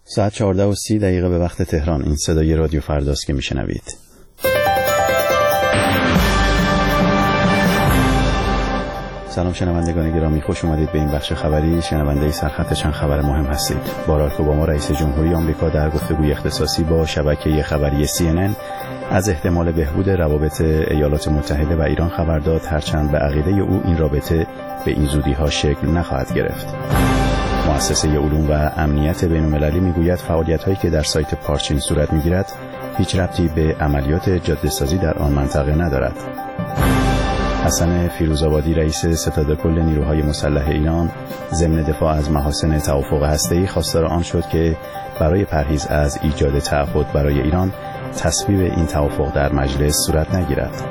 ساعت 14:30 به وقت تهران. این صدای رادیو فرداست که میشنوید. سلام شنوندگان گرامی، خوش اومدید به این بخش خبری. شنونده سرخط چند خبر مهم هستید. باراک اوباما رئیس جمهوری آمریکا در گفتگوی اختصاصی با شبکه خبری CNN از احتمال بهبود روابط ایالات متحده و ایران خبر داد، هرچند به عقیده او این رابطه به این زودی‌ها شکل نخواهد گرفت. مؤسسه علوم و امنیت بین‌المللی میگوید فعالیت‌هایی که در سایت پارچین صورت می‌گیرد هیچ ربطی به عملیات جاده‌سازی در آن منطقه ندارد. حسن فیروزآبادی رئیس ستاد کل نیروهای مسلح ایران ضمن دفاع از محاسن توافق هسته‌ای خواستار آن شد که برای پرهیز از ایجاد تعهد برای ایران تصویب این توافق در مجلس صورت نگیرد.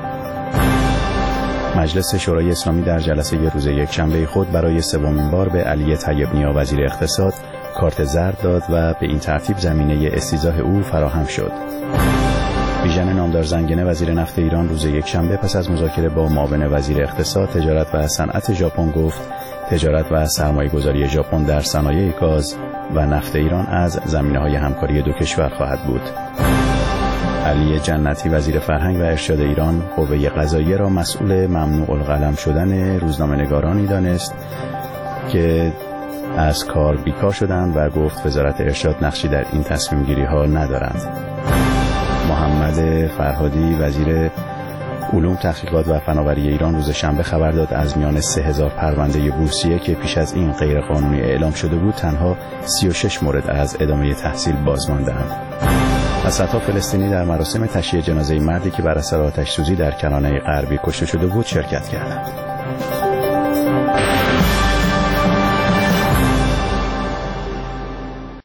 مجلس شورای اسلامی در جلسه روز یکشنبه خود برای سومین بار به علی طیب نیا وزیر اقتصاد کارت زرد داد و به این ترتیب زمینه استیضاح او فراهم شد. بیژن نامدار زنگنه وزیر نفت ایران روز یکشنبه پس از مذاکره با معاون وزیر اقتصاد، تجارت و صنعت ژاپن گفت تجارت و سرمایه‌گذاری ژاپن در صنایع گاز و نفت ایران از زمینه‌های همکاری دو کشور خواهد بود. علی جنتی وزیر فرهنگ و ارشاد ایران قوه قضاییه را مسئول ممنوع القلم شدن روزنامه‌نگارانی دانست که از کار بیکار شدند و گفت وزارت ارشاد نقشی در این تصمیم گیری ها ندارند. محمد فرهادی وزیر علوم، تحقیقات و فناوری ایران روز شنبه خبر داد از میان 3000 پرونده بورسیه که پیش از این غیرقانونی اعلام شده بود، تنها 36 مورد از ادامه تحصیل باز مانده‌اند. از صدها فلسطینی در مراسم تشییع جنازه مردی که بر اثر آتش‌سوزی در کرانه غربی کشته شده بود شرکت کردند.